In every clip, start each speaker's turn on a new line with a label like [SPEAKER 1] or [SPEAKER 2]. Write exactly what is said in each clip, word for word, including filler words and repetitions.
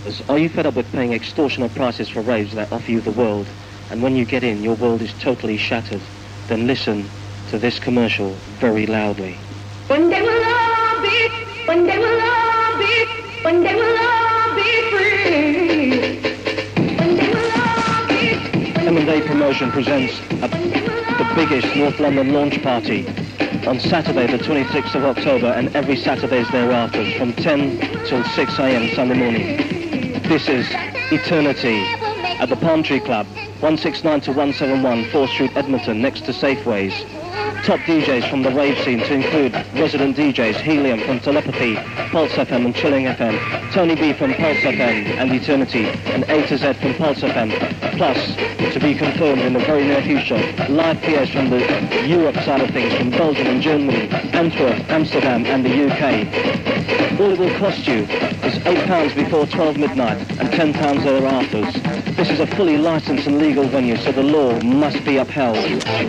[SPEAKER 1] Are you fed up with paying extortionate prices for raves that offer you the world, and when you get in, your world is totally shattered? Then listen to this commercial very loudly.
[SPEAKER 2] One day we'll all be, one day we'll all be, one day we'll all be free. One day we'll all be.
[SPEAKER 1] M and A Promotion presents a, the biggest North London launch party on Saturday the twenty-sixth of October and every Saturdays thereafter from ten till six a m Sunday morning. This is Eternity at the Palm Tree Club, one sixty-nine to one seventy-one fourth Street, Edmonton, next to Safeways. Top D Js from the rave scene to include resident D Js Helium from Telepathy, Pulse F M and Chilling F M, Tony B from Pulse F M and Eternity, and A to Z from Pulse F M. Plus, to be confirmed in the very near future, live P S from the Europe side of things, from Belgium and Germany, Antwerp, Amsterdam and the U K. All it will cost you is eight pounds before twelve midnight and ten pounds thereafter. This is a fully licensed and legal venue, so the law must be upheld.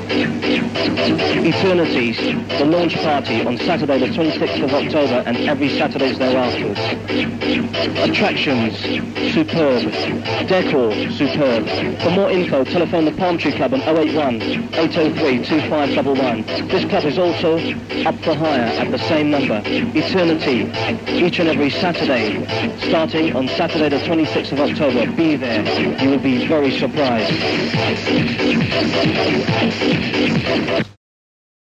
[SPEAKER 1] Eternity, the launch party on Saturday the twenty-sixth of October and every Saturdays thereafter. Attractions, superb. Decor, superb. For more info, telephone the Palm Tree Club on oh eight one, eight oh three, two five one one. This club is also up for hire at the same number. Eternity, each and every Saturday, starting on Saturday the twenty-sixth of October. Be there. You will be very surprised.